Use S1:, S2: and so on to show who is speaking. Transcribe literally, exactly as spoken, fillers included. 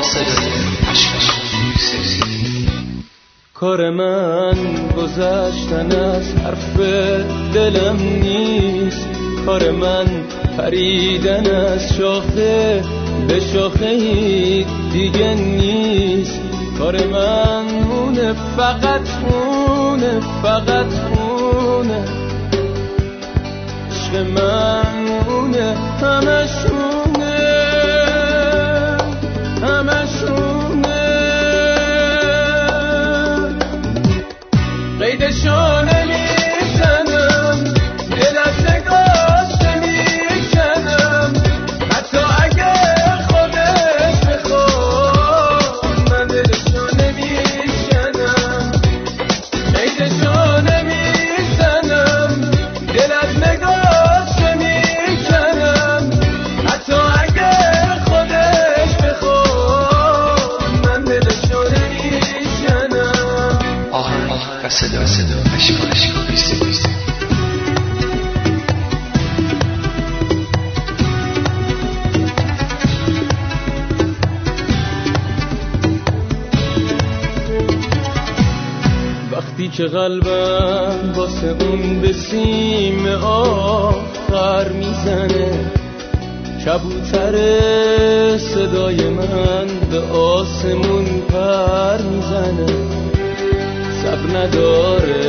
S1: صدای عشق.
S2: کار من گذشتن از حرف دلم نیست، کار من پریدن از شاخه به شاخه دیگه نیست. کار من اونه، فقط اونه، فقط اونه. عشق من اونه، همشونه، همشونه. قیدشو نمیزنم، دل از نگاهش نمیکنم، حتی اگه خودش بخواد من دلشو نمیشنم. قیدشو نمیزنم، دل از نگاهش نمیکنم، حتی اگه خودش بخواد من دلشو نمیشنم.
S1: آهنگ و صدا صدا عشق عشق بیسته بیسته.
S2: وقتی که قلبم واسه اون به سیم آخر میزنه، کبوتر صدای من به آسمون پر میزنه. صبر نداره